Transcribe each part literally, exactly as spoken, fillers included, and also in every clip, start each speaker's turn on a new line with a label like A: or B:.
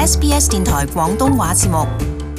A: S B S 電台廣東話節目。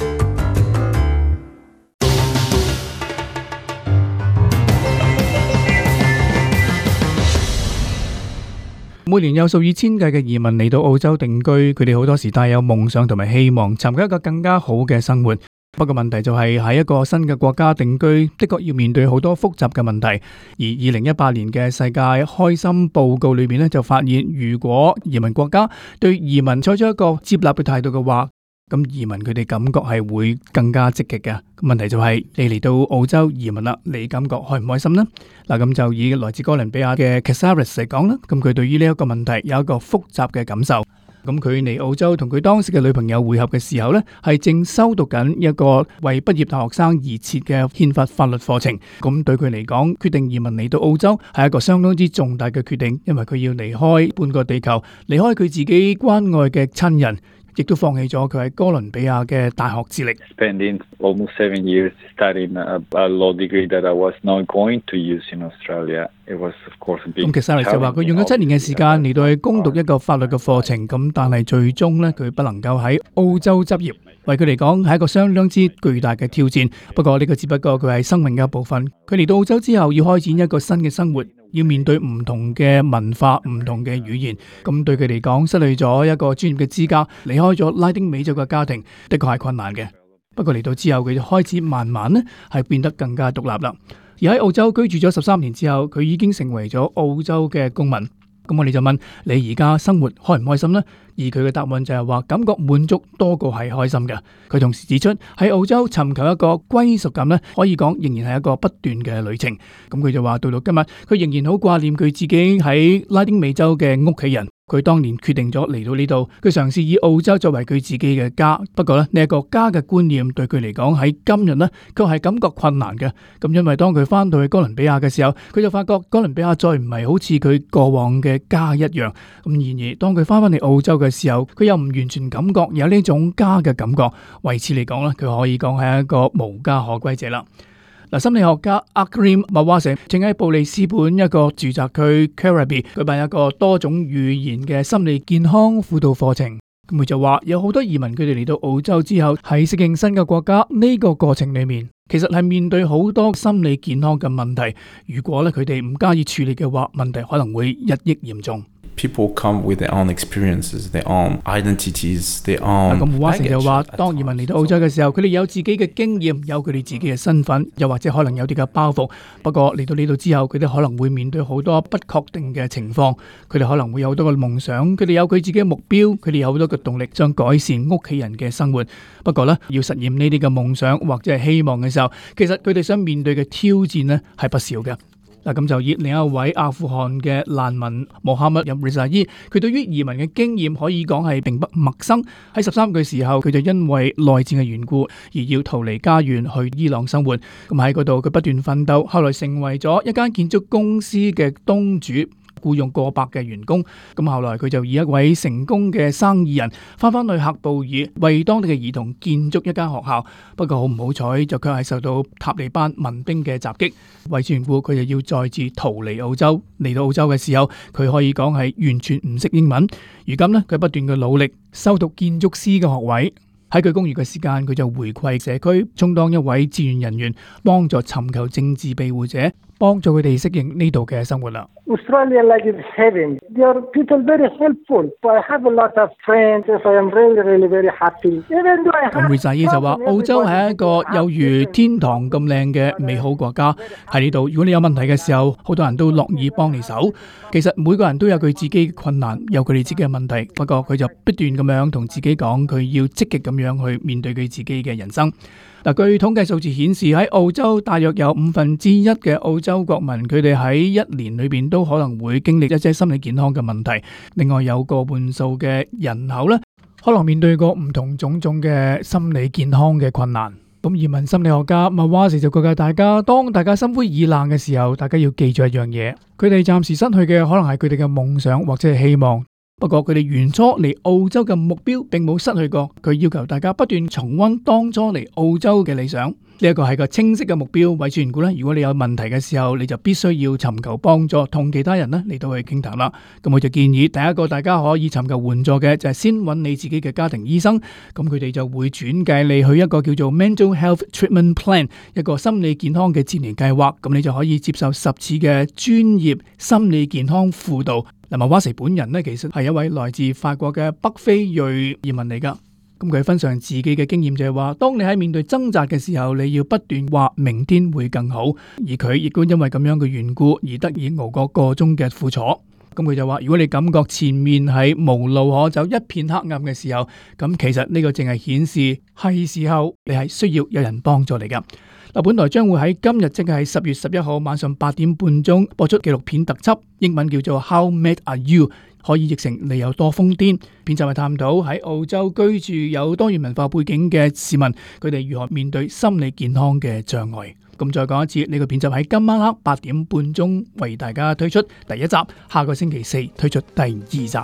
B: 每年有數以千計嘅移民嚟到澳洲定居，佢哋好多時帶有夢想同埋希望，尋求一個更加好嘅生活。不過問題就係喺一個新嘅國家定居，的確要面對好多複雜嘅問題。而二零一八年嘅世界開心報告裏面咧，就發現如果移民國家對移民採取一個接納嘅態度嘅話，咁移民佢哋感覺係會更加積極嘅。問題就係你嚟到澳洲移民啦，你感覺開唔開心呢？嗱，咁就以來自哥倫比亞嘅 Casares 嚟講啦，咁佢對於呢一個問題有一個複雜嘅感受。咁佢嚟澳洲同佢當時嘅女朋友會合嘅時候呢，係正修讀緊一個為畢業大學生而設嘅憲法法律課程。咁對佢嚟講，決定移民嚟到澳洲係一個相當之重大嘅決定，因為佢要離開半個地球，離開佢自己關愛嘅親人，亦都放棄咗佢喺哥倫比亞嘅大學資歷。
C: Spending almost seven years studying a, a law degree that I was not going to use in Australia, it was of course a big challenge.
B: 咁其實嚟就話佢用咗七年嘅時間嚟到去攻讀一個法律嘅課程，咁但係最終呢，佢不能夠喺澳洲執業，為佢嚟講係一個相當之巨大嘅挑戰。不過呢個只不過佢係生命嘅一部分。佢嚟到澳洲之後要開展一個新嘅生活，要面對唔同嘅文化、唔同嘅語言，咁對佢嚟講失去咗一個專業嘅資格，離開咗拉丁美洲嘅家庭，的確係困難嘅。不過嚟到之後，佢就開始慢慢呢係變得更加獨立啦。而喺澳洲居住咗十三年之後，佢已經成為咗澳洲嘅公民。咁我哋就問你而家生活開唔開心呢？而佢嘅答案就係話感覺滿足多過係開心嘅。佢同時指出喺澳洲尋求一個歸屬感呢，可以講仍然係一個不斷嘅旅程。咁佢就話到到今日，佢仍然好掛念佢自己喺拉丁美洲嘅屋企人。佢當年決定咗嚟到呢度，佢嘗試以澳洲作為佢自己嘅家。不過咧，呢一個家嘅觀念對佢嚟講喺今日呢，佢係感覺困難嘅。咁因為當佢翻到去哥倫比亞嘅時候，佢就發覺哥倫比亞再唔係好似佢過往嘅家一樣。咁然而當佢翻返嚟澳洲嘅時候，佢又唔完全感覺有呢種家嘅感覺。為此嚟講咧，佢可以講係一個無家可歸者啦。嗱，心理學家 Akrim Mawase 正喺布里斯本一個住宅區 Kirribilli 舉辦一個多種語言嘅心理健康輔導課程。咁佢就話有好多移民佢哋嚟到澳洲之後，喺適應新嘅國家呢個過程裏面，其實係面對好多心理健康嘅問題。如果咧佢哋唔加以處理嘅話，問題可能會日益嚴重。
D: People come with their own experiences, their own identities, their own baggage.
B: 咁胡華成就話，當移民嚟到澳洲嘅時候，佢哋有自己嘅經驗，有佢哋自己嘅身份，又或者可能有啲嘅包袱。不過嚟到呢度之後，佢哋可能會面對好多不確定嘅情況。佢哋可能會有好多嘅夢想，佢哋有佢自己嘅目標，佢哋有好多嘅動力，想改善屋企人嘅生活。不過呢，要實現呢啲嘅夢想或者係希望嘅時候，其實佢哋想面對嘅挑戰呢係不少嘅。嗱，咁就以另一位阿富汗嘅難民穆罕默德·瑞薩伊，佢對於移民嘅經驗可以講係並不陌生。喺十三歲時候，佢就因為內戰嘅緣故而要逃離家園去伊朗生活。咁喺嗰度佢不斷奮鬥，後來成為咗一間建築公司嘅東主，僱用過百嘅員工。咁後來佢就以一位成功嘅生意人翻返去喀布爾，為當地嘅兒童建築一間學校。不過好唔好彩，就卻係受到塔利班民兵嘅襲擊。為此緣故，佢就要再次逃離澳洲。嚟到澳洲嘅時候，佢可以講係完全唔識英文。如今呢，佢不斷嘅努力修讀建築師嘅學位。喺佢公餘嘅時間，佢就回饋社區，充當一位志願人員，幫助尋求政治庇護者，幫助佢哋適應呢度嘅生活啦。
E: Australia like is heaven. There are people very helpful. I have a lot of friends. So I am really, really, very happy. Even though I have
B: 咁瑞薩伊就話：澳洲係一個有如天堂咁靚嘅美好國家。喺呢度，如果你有問題嘅時候，好多人都樂意幫你手。其實每個人都有佢自己嘅困難，有佢哋自己嘅問題。不過佢就不斷咁樣同自己講，佢要積極咁樣去面對佢自己嘅人生。嗱，據統計數字顯示，喺澳洲大約有五分之一嘅澳洲國民，佢哋喺一年裏邊都可能會經歷一啲心理健康嘅問題。另外有過半數嘅人口咧，可能面對過唔同種種嘅心理健康嘅困難。咁移民心理學家麥華士就告誡大家，當大家心灰意冷嘅時候，大家要記住一樣嘢，佢哋暫時失去嘅可能係佢哋嘅夢想或者係希望。 不過佢哋原初嚟澳洲嘅目標並冇失去過，佢要求大家不斷重溫當初嚟澳洲嘅理想。呢一個係個清晰嘅目標，為此緣故咧，如果你有問題嘅時候，你就必須要尋求幫助，同其他人咧嚟到去傾談啦。咁我就建議第一個大家可以尋求援助嘅就係先揾你自己嘅家庭醫生，咁佢哋就會轉介你去一個叫做 Mental Health Treatment Plan 一個心理健康嘅治療計劃，咁你就可以接受十次嘅專業心理健康輔導。嗱，馬瓦斯本人呢，其實係一位來自法國嘅北非裔移民嚟噶。咁佢分享自己嘅經驗就係話，當你喺面對掙扎嘅時候，你要不斷話明天會更好，而佢亦都因為咁樣嘅緣故而得以熬過個中嘅苦楚。咁佢就話，如果你感覺前面係無路可走，一片黑暗嘅時候，咁其實呢個淨係顯示係時候你係需要有人幫助你噶。嗱，本台將會喺今日即係十月十一號晚上八點半鐘播出紀錄片特輯，英文叫做 How Mad Are You？可以譯成你有多瘋癲。片就係探討喺澳洲居住有多元文化背景嘅市民，佢哋如何面對心理健康嘅障礙。咁再講一次，呢個片就喺今晚黑八點半鐘為大家推出第一集，下個星期四推出第二集。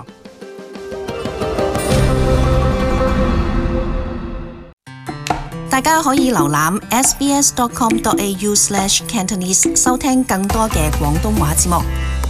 A: 大家可以瀏覽 s b s dot com dot a u slash cantonese 收聽更多嘅廣東話節目。